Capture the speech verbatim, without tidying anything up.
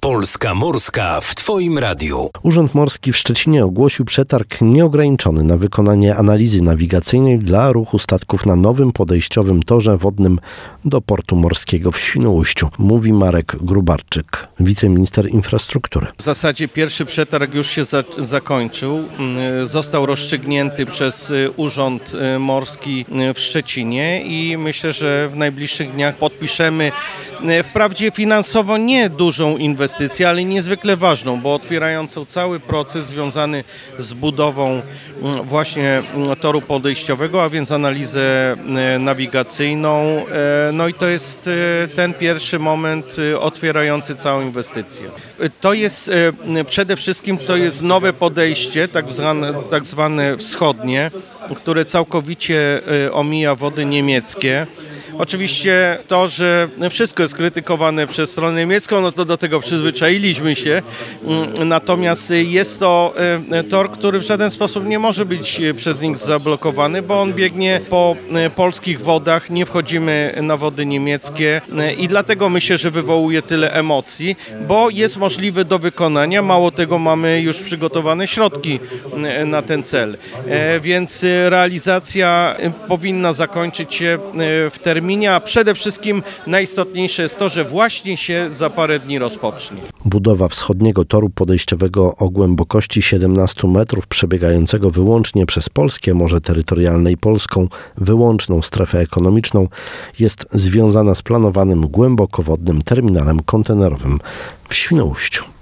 Polska Morska w Twoim radiu. Urząd Morski w Szczecinie ogłosił przetarg nieograniczony na wykonanie analizy nawigacyjnej dla ruchu statków na nowym podejściowym torze wodnym do portu morskiego w Świnoujściu. Mówi Marek Grubarczyk, wiceminister infrastruktury. W zasadzie pierwszy przetarg już się za- zakończył. Został rozstrzygnięty przez Urząd Morski w Szczecinie i myślę, że w najbliższych dniach podpiszemy wprawdzie finansowo nie dużą inwestycję, ale niezwykle ważną, bo otwierającą cały proces związany z budową właśnie toru podejściowego, a więc analizę nawigacyjną. No i to jest ten pierwszy moment otwierający całą inwestycję. To jest przede wszystkim to jest nowe podejście, tak zwane, tak zwane wschodnie, które całkowicie omija wody niemieckie. Oczywiście to, że wszystko jest krytykowane przez stronę niemiecką, no to do tego przyzwyczailiśmy się. Natomiast jest to tor, który w żaden sposób nie może być przez nich zablokowany, bo on biegnie po polskich wodach, nie wchodzimy na wody niemieckie i dlatego myślę, że wywołuje tyle emocji, bo jest możliwy do wykonania. Mało tego, mamy już przygotowane środki na ten cel. Więc realizacja powinna zakończyć się w terminie, a przede wszystkim najistotniejsze jest to, że właśnie się za parę dni rozpocznie. Budowa wschodniego toru podejściowego o głębokości siedemnaście metrów, przebiegającego wyłącznie przez polskie morze terytorialne i polską wyłączną strefę ekonomiczną, jest związana z planowanym głębokowodnym terminalem kontenerowym w Świnoujściu.